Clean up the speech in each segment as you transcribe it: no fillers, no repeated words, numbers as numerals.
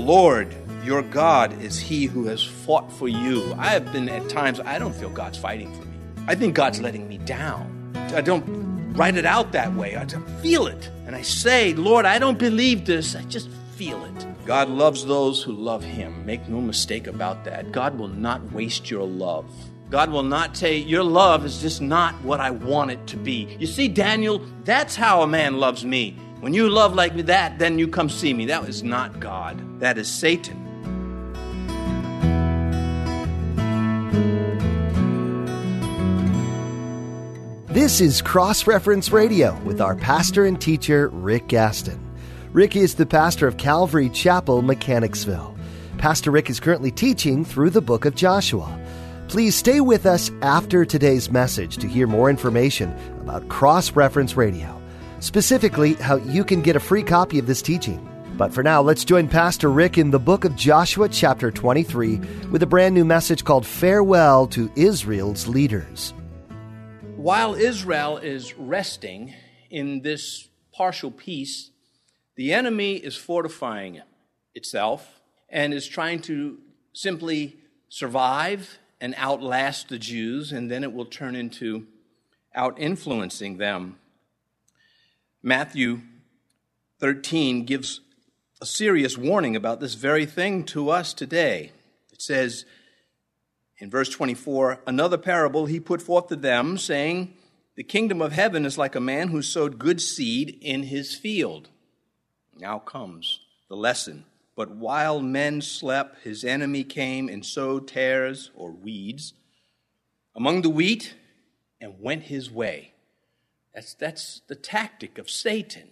Lord, your God, is he who has fought for you. I have been at times, I don't feel God's fighting for me. I think God's letting me down. I don't write it out that way. I just feel it. And I say, Lord, I don't believe this. I just feel it. God loves those who love him. Make no mistake about that. God will not waste your love. God will not say, your love is just not what I want it to be. You see, Daniel, that's how a man loves me. When you love like that, then you come see me. That is not God. That is Satan. This is Cross Reference Radio with our pastor and teacher, Rick Gaston. Rick is the pastor of Calvary Chapel, Mechanicsville. Pastor Rick is currently teaching through the book of Joshua. Please stay with us after today's message to hear more information about Cross Reference Radio, specifically how you can get a free copy of this teaching. But for now, let's join Pastor Rick in the book of Joshua, chapter 23, with a brand new message called Farewell to Israel's Leaders. While Israel is resting in this partial peace, the enemy is fortifying itself and is trying to simply survive and outlast the Jews, and then it will turn into out-influencing them. Matthew 13 gives a serious warning about this very thing to us today. It says in verse 24, another parable he put forth to them, saying, the kingdom of heaven is like a man who sowed good seed in his field. Now comes the lesson. But while men slept, his enemy came and sowed tares or weeds among the wheat and went his way. That's the tactic of Satan,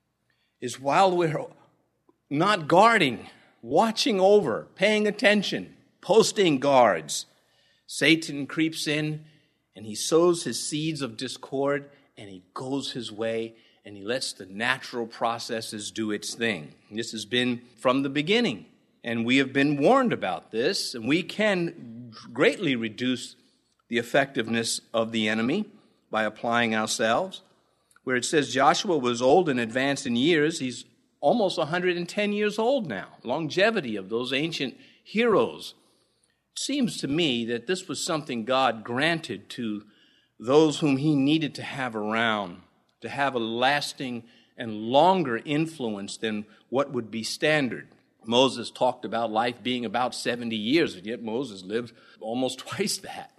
is while we're not guarding, watching over, paying attention, posting guards, Satan creeps in and he sows his seeds of discord and he goes his way and he lets the natural processes do its thing. This has been from the beginning, and we have been warned about this, and we can greatly reduce the effectiveness of the enemy by applying ourselves. Where it says Joshua was old and advanced in years, he's almost 110 years old now. Longevity of those ancient heroes. It seems to me that this was something God granted to those whom he needed to have around, to have a lasting and longer influence than what would be standard. Moses talked about life being about 70 years, and yet Moses lived almost twice that.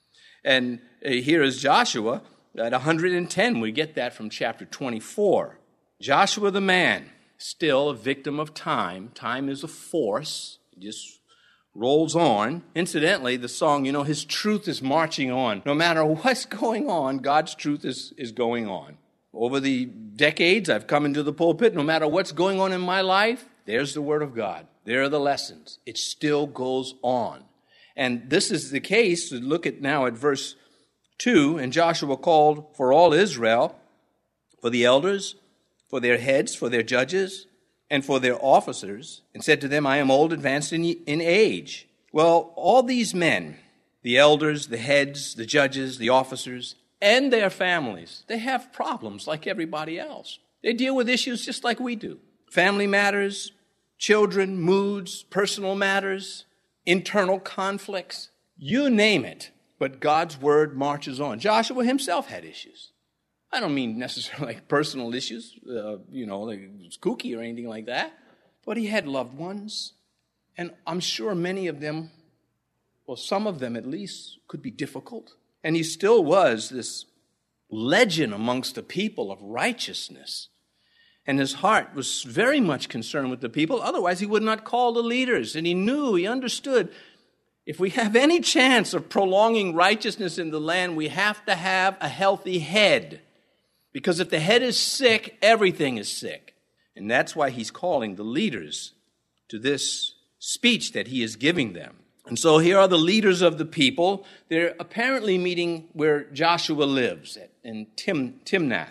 And here is Joshua at 110. We get that from chapter 24. Joshua the man, still a victim of time. Time is a force. It just rolls on. Incidentally, the song, his truth is marching on. No matter what's going on, God's truth is going on. Over the decades, I've come into the pulpit. No matter what's going on in my life, there's the Word of God. There are the lessons. It still goes on. And this is the case. Look at now at verse 2. And Joshua called for all Israel, for the elders, for their heads, for their judges, and for their officers, and said to them, I am old, advanced in age. Well, all these men, the elders, the heads, the judges, the officers, and their families, they have problems like everybody else. They deal with issues just like we do. Family matters, children, moods, personal matters, internal conflicts, you name it. But God's word marches on. Joshua himself had issues. I don't mean necessarily like personal issues, like it was kooky or anything like that. But he had loved ones. And I'm sure many of them, well, some of them at least, could be difficult. And he still was this legend amongst the people of righteousness. And his heart was very much concerned with the people. Otherwise, he would not call the leaders. And he understood, if we have any chance of prolonging righteousness in the land, we have to have a healthy head. Because if the head is sick, everything is sick. And that's why he's calling the leaders to this speech that he is giving them. And so here are the leaders of the people. They're apparently meeting where Joshua lives, in Timnath.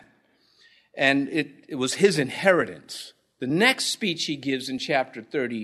And it was his inheritance. The next speech he gives in chapter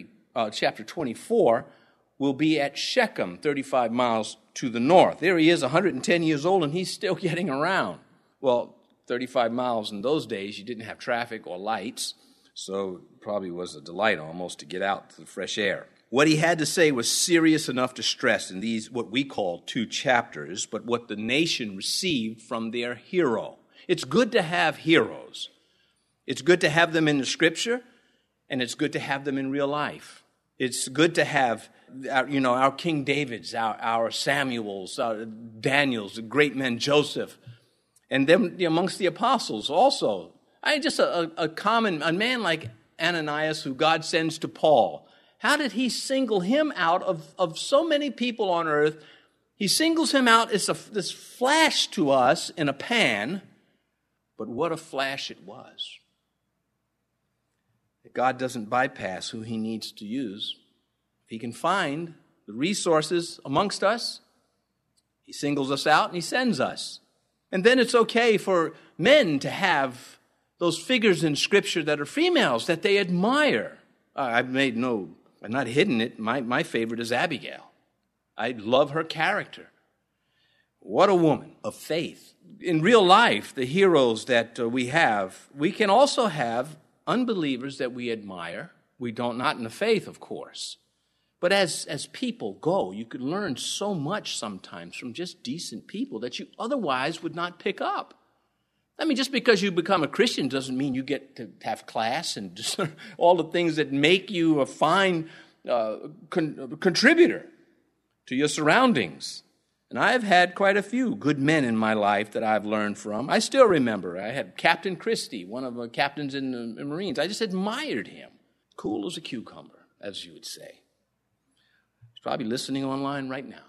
24 will be at Shechem, 35 miles to the north. There he is, 110 years old, and he's still getting around. Well, 35 miles in those days, you didn't have traffic or lights. So it probably was a delight almost to get out to the fresh air. What he had to say was serious enough to stress in these, what we call 2 chapters, but what the nation received from their hero. It's good to have heroes. It's good to have them in the Scripture, and it's good to have them in real life. It's good to have, our King Davids, our Samuels, our Daniels, the great men, Joseph, and them amongst the apostles also. Just a man like Ananias who God sends to Paul. How did he single him out of so many people on earth? He singles him out as this flash to us in a pan, but what a flash it was. God doesn't bypass who he needs to use. If he can find the resources amongst us, he singles us out and he sends us. And then it's okay for men to have those figures in Scripture that are females that they admire. I've not hidden it. My favorite is Abigail. I love her character. What a woman of faith. In real life, the heroes that we can also have unbelievers that we admire. We don't, not in the faith, of course. But as people go, you could learn so much sometimes from just decent people that you otherwise would not pick up. I mean, just because you become a Christian doesn't mean you get to have class and just all the things that make you a fine contributor to your surroundings. And I've had quite a few good men in my life that I've learned from. I still remember, I had Captain Christie, one of the captains in the Marines. I just admired him. Cool as a cucumber, as you would say. He's probably listening online right now.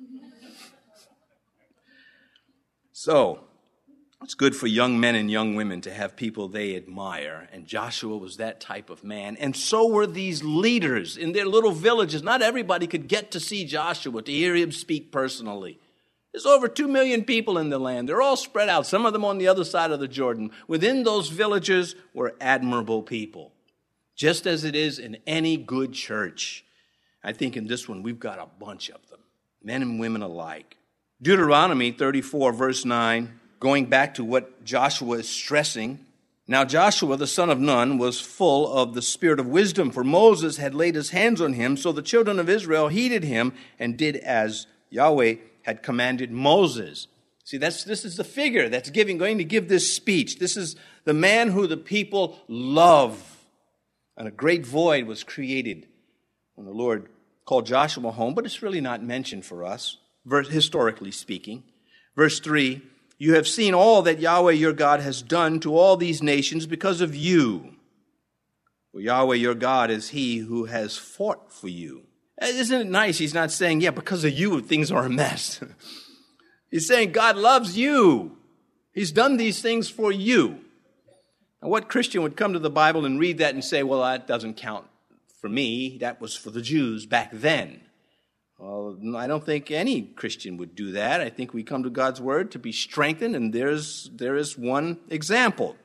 So, it's good for young men and young women to have people they admire, and Joshua was that type of man, and so were these leaders in their little villages. Not everybody could get to see Joshua, to hear him speak personally. There's over 2 million people in the land. They're all spread out, some of them on the other side of the Jordan. Within those villages were admirable people, just as it is in any good church. I think in this one we've got a bunch of them, men and women alike. Deuteronomy 34, verse 9, going back to what Joshua is stressing. Now Joshua, the son of Nun, was full of the spirit of wisdom, for Moses had laid his hands on him. So the children of Israel heeded him and did as Yahweh had commanded Moses. See, this is the figure that's going to give this speech. This is the man who the people love. And a great void was created when the Lord called Joshua home, but it's really not mentioned for us, historically speaking. Verse 3, you have seen all that Yahweh your God has done to all these nations because of you. For Yahweh your God is he who has fought for you. Isn't it nice? He's not saying, because of you, things are a mess. He's saying God loves you. He's done these things for you. Now, what Christian would come to the Bible and read that and say, well, that doesn't count for me. That was for the Jews back then. Well, I don't think any Christian would do that. I think we come to God's Word to be strengthened, and there is one example.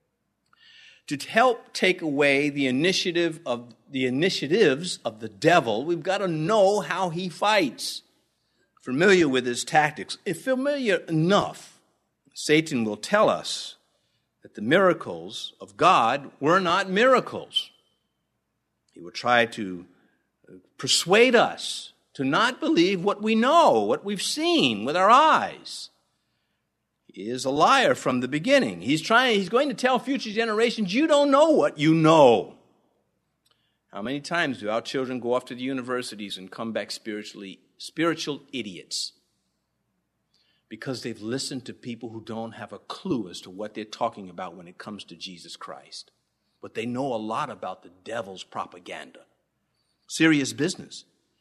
To help take away the initiatives of the devil, we've got to know how he fights. Familiar with his tactics. If familiar enough, Satan will tell us that the miracles of God were not miracles. He will try to persuade us to not believe what we know, what we've seen with our eyes. He is a liar from the beginning. He's going to tell future generations, you don't know what you know. How many times do our children go off to the universities and come back spiritual idiots? Because they've listened to people who don't have a clue as to what they're talking about when it comes to Jesus Christ. But they know a lot about the devil's propaganda. Serious business.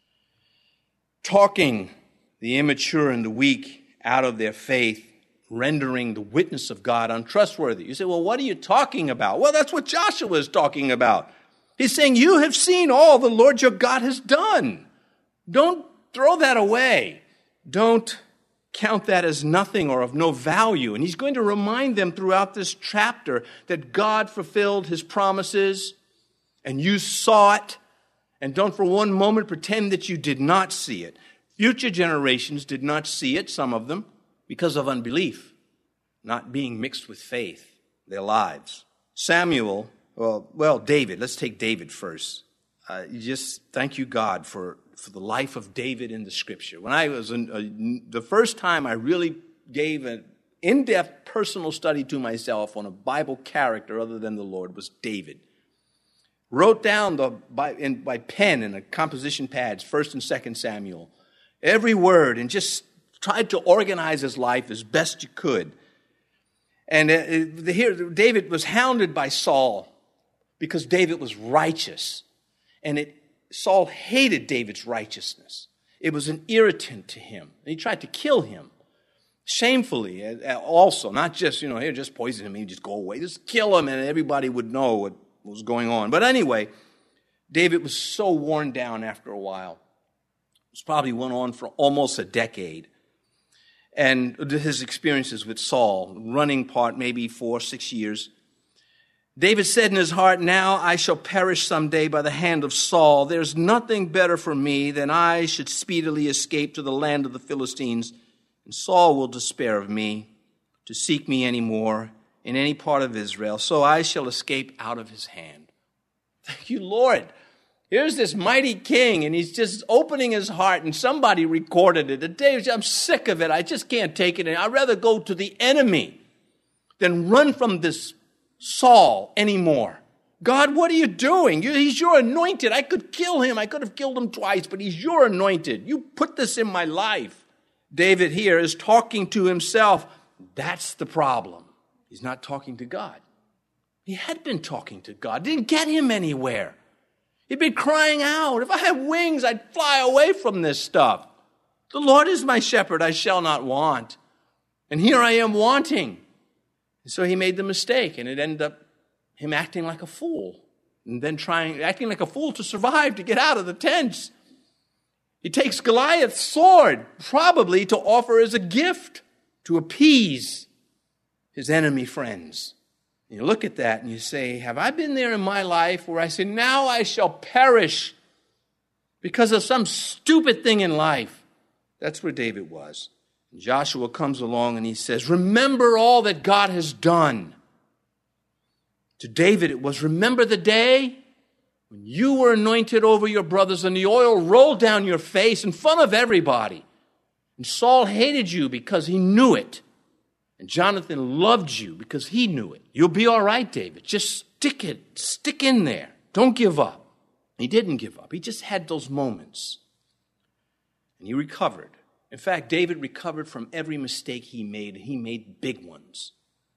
Talking the immature and the weak out of their faith, rendering the witness of God untrustworthy. You say, well, what are you talking about? Well, that's what Joshua is talking about. He's saying, you have seen all the Lord your God has done. Don't throw that away. Don't count that as nothing or of no value. And he's going to remind them throughout this chapter that God fulfilled his promises and you saw it. And don't for one moment pretend that you did not see it. Future generations did not see it, some of them, because of unbelief, not being mixed with faith, their lives. Samuel Well, David. Let's take David first. Just thank you, God, for the life of David in the Scripture. When I was the first time I really gave an in-depth personal study to myself on a Bible character other than the Lord was David. Wrote down by pen and a composition pads, 1st and 2nd Samuel, every word, and just tried to organize his life as best you could. And here David was hounded by Saul because David was righteous. And Saul hated David's righteousness. It was an irritant to him. And he tried to kill him. Shamefully also, not just, here, just poison him, he'd just go away. Just kill him and everybody would know what was going on. But anyway, David was so worn down after a while. It probably went on for almost a decade. And his experiences with Saul, running part maybe 4 or 6 years. David said in his heart, now I shall perish someday by the hand of Saul. There's nothing better for me than I should speedily escape to the land of the Philistines. And Saul will despair of me to seek me any more in any part of Israel. So I shall escape out of his hand. Thank you, Lord. Here's this mighty king, and he's just opening his heart, and somebody recorded it. And David, I'm sick of it. I just can't take it. I'd rather go to the enemy than run from this Saul anymore. God, what are you doing? He's your anointed. I could kill him. I could have killed him twice, but he's your anointed. You put this in my life. David here is talking to himself. That's the problem. He's not talking to God. He had been talking to God. Didn't get him anywhere. He'd been crying out, if I had wings, I'd fly away from this stuff. The Lord is my shepherd, I shall not want. And here I am wanting. And so he made the mistake, and it ended up him acting like a fool, and then acting like a fool to survive, to get out of the tents. He takes Goliath's sword, probably to offer as a gift, to appease his enemy friends. You look at that and you say, have I been there in my life where I say, now I shall perish because of some stupid thing in life? That's where David was. And Joshua comes along and he says, remember all that God has done. To David it was, remember the day when you were anointed over your brothers and the oil rolled down your face in front of everybody. And Saul hated you because he knew it. And Jonathan loved you because he knew it. You'll be all right, David. Just stick in there. Don't give up. He didn't give up. He just had those moments. And he recovered. In fact, David recovered from every mistake he made. He made big ones.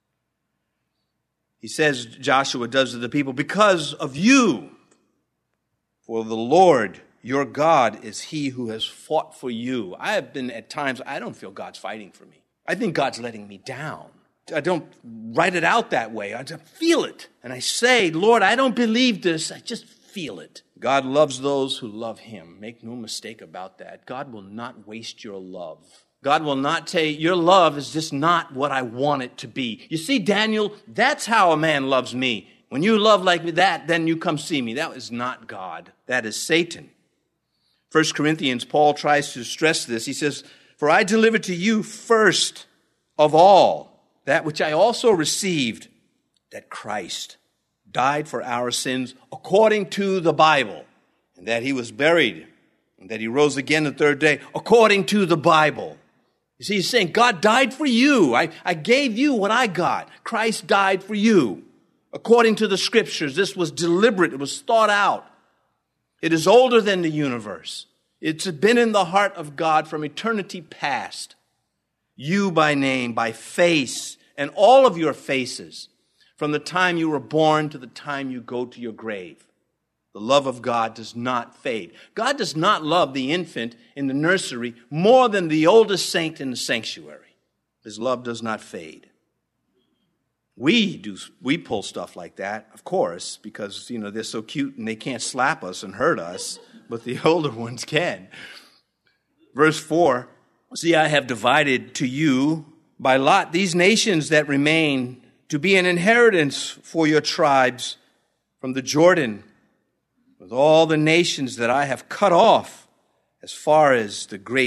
He says, Joshua does to the people, because of you, for the Lord your God is he who has fought for you. I have been at times, I don't feel God's fighting for me. I think God's letting me down. I don't write it out that way. I just feel it. And I say, Lord, I don't believe this. I just feel it. God loves those who love him. Make no mistake about that. God will not waste your love. God will not say, your love is just not what I want it to be. You see, Daniel, that's how a man loves me. When you love like that, then you come see me. That is not God. That is Satan. 1 Corinthians, Paul tries to stress this. He says, for I delivered to you first of all that which I also received, that Christ died for our sins according to the Bible, and that he was buried, and that he rose again the third day according to the Bible. You see, he's saying, God died for you. I gave you what I got. Christ died for you. According to the Scriptures, this was deliberate. It was thought out. It is older than the universe. It's been in the heart of God from eternity past. You by name, by face, and all of your faces, from the time you were born to the time you go to your grave. The love of God does not fade. God does not love the infant in the nursery more than the oldest saint in the sanctuary. His love does not fade. We pull stuff like that, of course, because, they're so cute and they can't slap us and hurt us, but the older ones can. Verse 4, see, I have divided to you by lot these nations that remain to be an inheritance for your tribes from the Jordan, with all the nations that I have cut off as far as the great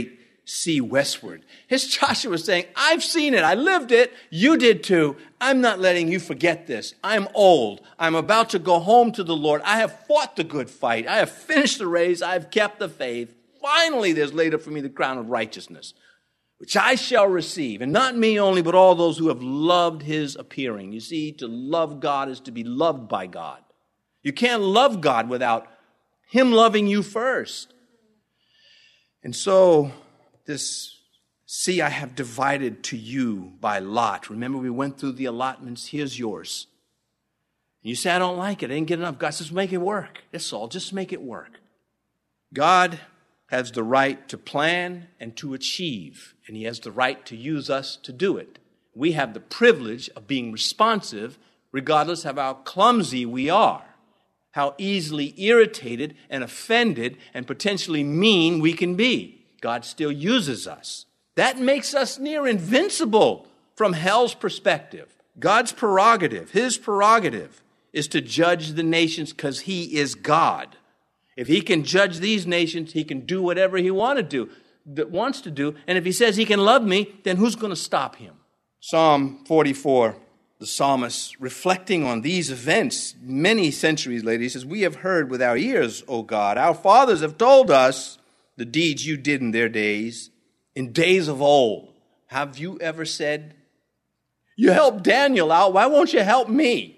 see westward. Here's Joshua saying, I've seen it. I lived it. You did too. I'm not letting you forget this. I'm old. I'm about to go home to the Lord. I have fought the good fight. I have finished the race. I have kept the faith. Finally, there's laid up for me the crown of righteousness, which I shall receive. And not me only, but all those who have loved his appearing. You see, to love God is to be loved by God. You can't love God without him loving you first. And so, I have divided to you by lot. Remember, we went through the allotments. Here's yours. And you say, I don't like it. I didn't get enough. God says, make it work. That's all. Just make it work. God has the right to plan and to achieve, and he has the right to use us to do it. We have the privilege of being responsive regardless of how clumsy we are, how easily irritated and offended and potentially mean we can be. God still uses us. That makes us near invincible from hell's perspective. God's prerogative, his prerogative, is to judge the nations because he is God. If he can judge these nations, he can do whatever he wants to do. And if he says he can love me, then who's going to stop him? Psalm 44, the psalmist, reflecting on these events many centuries later, he says, we have heard with our ears, O God. Our fathers have told us the deeds you did in their days, in days of old. Have you ever said, you helped Daniel out, why won't you help me?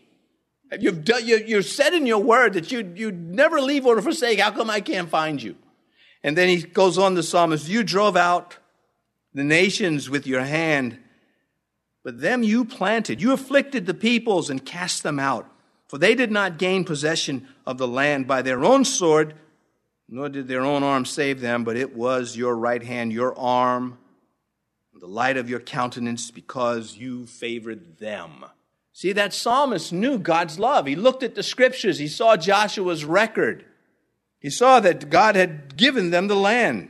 You've said in your word that you'd never leave or forsake. How come I can't find you? And then he goes on, the psalmist, you drove out the nations with your hand, but them you planted. You afflicted the peoples and cast them out. For they did not gain possession of the land by their own sword, nor did their own arm save them, but it was your right hand, your arm, the light of your countenance, because you favored them. See, that psalmist knew God's love. He looked at the scriptures. He saw Joshua's record. He saw that God had given them the land.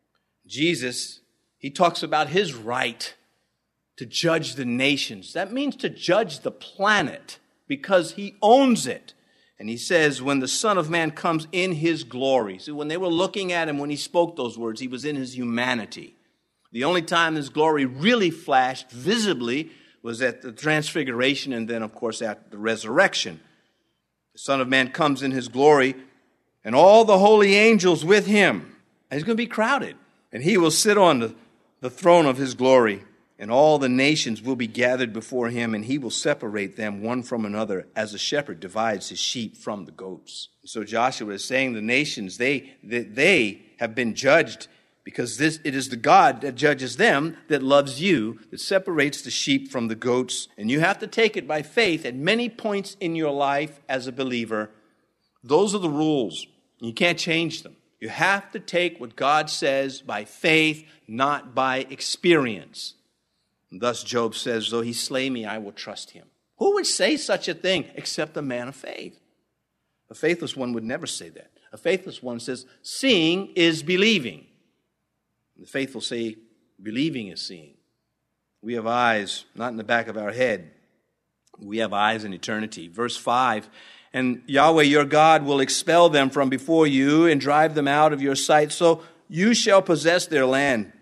Jesus, he talks about his right to judge the nations. That means to judge the planet because he owns it. And he says, when the Son of Man comes in his glory. See, when they were looking at him, when he spoke those words, he was in his humanity. The only time his glory really flashed visibly was at the transfiguration and then, of course, at the resurrection. The Son of Man comes in his glory and all the holy angels with him. And he's going to be crowded. And he will sit on the throne of his glory. And all the nations will be gathered before him, and he will separate them one from another as a shepherd divides his sheep from the goats. So Joshua is saying the nations, they have been judged because it is the God that judges them that loves you, that separates the sheep from the goats. And you have to take it by faith at many points in your life as a believer. Those are the rules. You can't change them. You have to take what God says by faith, not by experience. And thus Job says, though he slay me, I will trust him. Who would say such a thing except a man of faith? A faithless one would never say that. A faithless one says, seeing is believing. The faithful say, believing is seeing. We have eyes, not in the back of our head. We have eyes in eternity. Verse 5, and Yahweh your God will expel them from before you and drive them out of your sight, so you shall possess their land,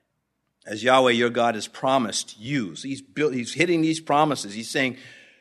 as Yahweh your God has promised you. So he's hitting these promises. He's saying,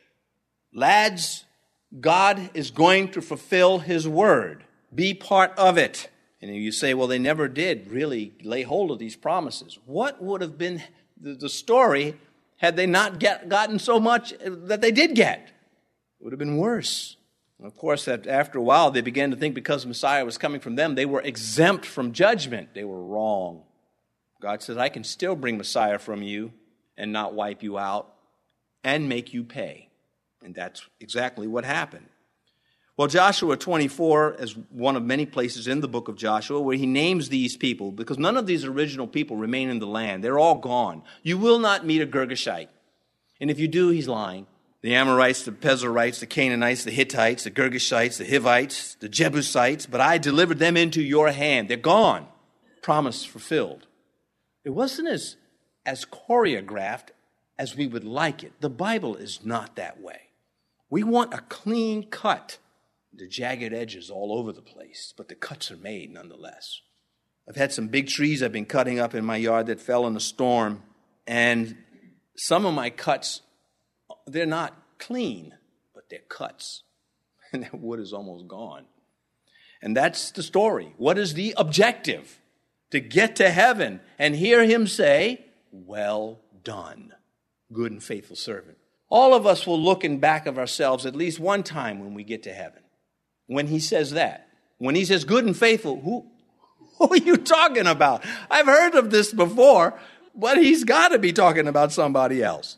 lads, God is going to fulfill his word. Be part of it. And you say, well, they never did really lay hold of these promises. What would have been the story had they not gotten so much that they did get? It would have been worse. And of course, that after a while, they began to think because Messiah was coming from them, they were exempt from judgment. They were wrong. God says, I can still bring Messiah from you and not wipe you out and make you pay. And that's exactly what happened. Well, Joshua 24 is one of many places in the book of Joshua where he names these people because none of these original people remain in the land. They're all gone. You will not meet a Girgashite. And if you do, he's lying. The Amorites, the Pezerites, the Canaanites, the Hittites, the Girgashites, the Hivites, the Jebusites, but I delivered them into your hand. They're gone. Promise fulfilled. It wasn't as choreographed as we would like it. The Bible is not that way. We want a clean cut. The jagged edges all over the place, but the cuts are made nonetheless. I've had some big trees I've been cutting up in my yard that fell in a storm, and some of my cuts, they're not clean, but they're cuts, and that wood is almost gone. And that's the story. What is the objective? To get to heaven and hear him say, well done, good and faithful servant. All of us will look in back of ourselves at least one time when we get to heaven. When he says that, when he says good and faithful, who are you talking about? I've heard of this before, but he's got to be talking about somebody else.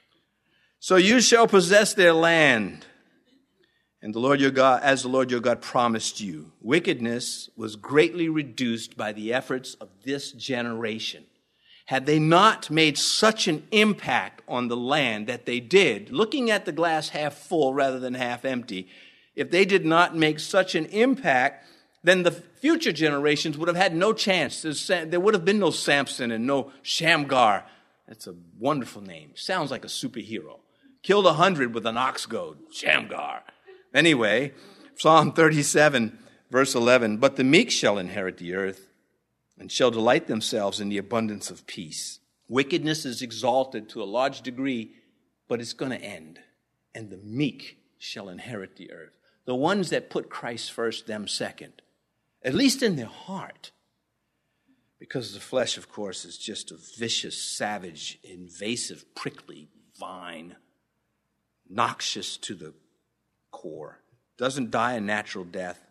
So you shall possess their land, and the Lord your God, as the Lord your God promised you. Wickedness was greatly reduced by the efforts of this generation. Had they not made such an impact on the land that they did, looking at the glass half full rather than half empty, if they did not make such an impact, then the future generations would have had no chance. There would have been no Samson and no Shamgar. That's a wonderful name. Sounds like a superhero. Killed 100 with an ox goad. Shamgar. Anyway, Psalm 37, verse 11, but the meek shall inherit the earth and shall delight themselves in the abundance of peace. Wickedness is exalted to a large degree, but it's going to end. And the meek shall inherit the earth. The ones that put Christ first, them second. At least in their heart. Because the flesh, of course, is just a vicious, savage, invasive, prickly vine. Noxious to the core. Doesn't die a natural death.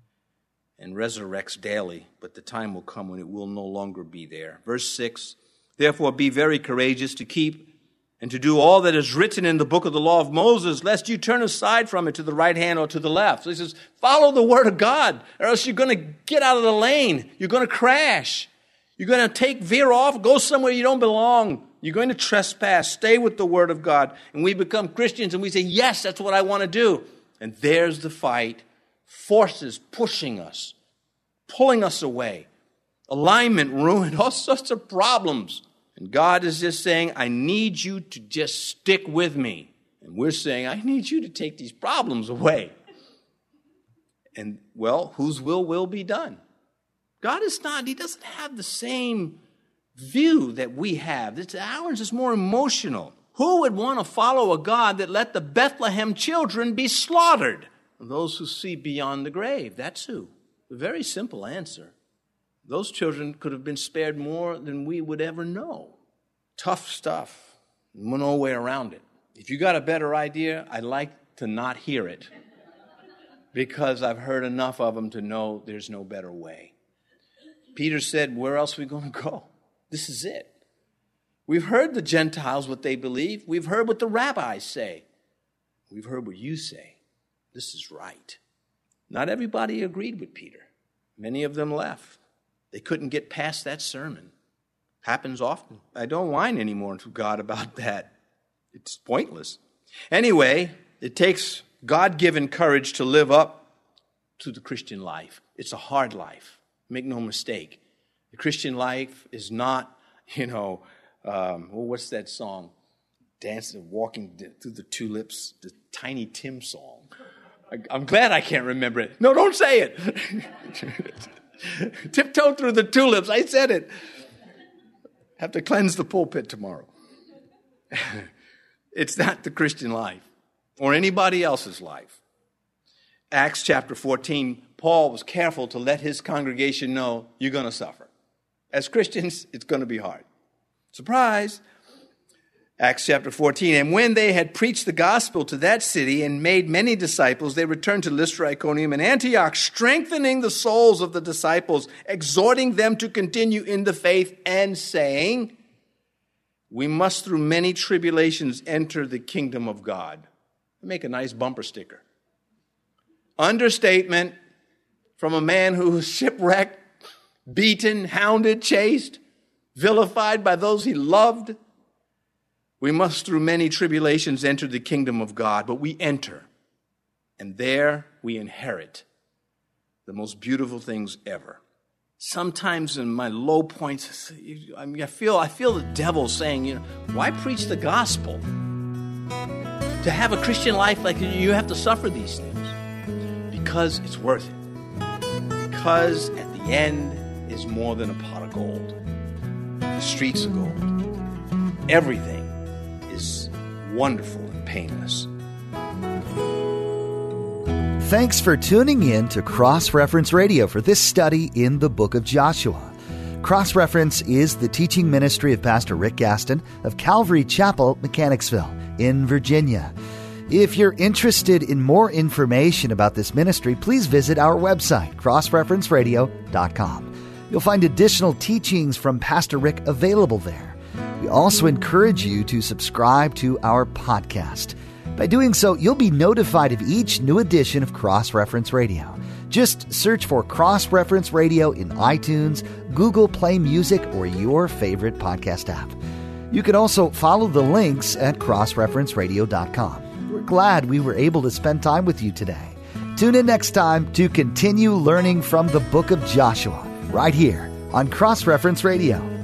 And resurrects daily. But the time will come when it will no longer be there. Verse 6. Therefore be very courageous to keep and to do all that is written in the book of the law of Moses, lest you turn aside from it to the right hand or to the left. So he says, follow the word of God, or else you're going to get out of the lane. You're going to crash. You're going to veer off, go somewhere you don't belong. You're going to trespass. Stay with the word of God. And we become Christians and we say, yes, that's what I want to do. And there's the fight. Forces pushing us, pulling us away. Alignment ruined, all sorts of problems. And God is just saying, I need you to just stick with me. And we're saying, I need you to take these problems away. And, well, whose will be done? God is not, he doesn't have the same view that we have. Ours is more emotional. Who would want to follow a God that let the Bethlehem children be slaughtered? Those who see beyond the grave. That's who. A very simple answer. Those children could have been spared more than we would ever know. Tough stuff. No way around it. If you got a better idea, I'd like to not hear it. Because I've heard enough of them to know there's no better way. Peter said, where else are we going to go? This is it. We've heard the Gentiles what they believe. We've heard what the rabbis say. We've heard what you say. This is right. Not everybody agreed with Peter. Many of them left. They couldn't get past that sermon. Happens often. I don't whine anymore to God about that. It's pointless. Anyway, it takes God-given courage to live up to the Christian life. It's a hard life. Make no mistake. The Christian life is not, what's that song? Dancing, walking through the tulips, the Tiny Tim song. I'm glad I can't remember it. No, don't say it. Tiptoe through the tulips. I said it. Have to cleanse the pulpit tomorrow. It's not the Christian life or anybody else's life. Acts chapter 14, Paul was careful to let his congregation know you're going to suffer. As Christians, it's going to be hard. Surprise! Acts chapter 14, and when they had preached the gospel to that city and made many disciples, they returned to Lystra, Iconium, and Antioch, strengthening the souls of the disciples, exhorting them to continue in the faith, and saying, we must through many tribulations enter the kingdom of God. Make a nice bumper sticker. Understatement from a man who was shipwrecked, beaten, hounded, chased, vilified by those he loved. We must through many tribulations enter the kingdom of God, but we enter, and there we inherit the most beautiful things ever. Sometimes in my low points, I feel the devil saying, why preach the gospel? To have a Christian life like you have to suffer these things. Because it's worth it. Because at the end is more than a pot of gold. The streets are gold. Everything is wonderful and painless. Thanks for tuning in to Cross Reference Radio for this study in the book of Joshua. Cross Reference is the teaching ministry of Pastor Rick Gaston of Calvary Chapel, Mechanicsville, in Virginia. If you're interested in more information about this ministry, please visit our website, crossreferenceradio.com. You'll find additional teachings from Pastor Rick available there. We also encourage you to subscribe to our podcast. By doing so, you'll be notified of each new edition of Cross Reference Radio. Just search for Cross Reference Radio in iTunes, Google Play Music, or your favorite podcast app. You can also follow the links at crossreferenceradio.com. We're glad we were able to spend time with you today. Tune in next time to continue learning from the book of Joshua, right here on Cross Reference Radio.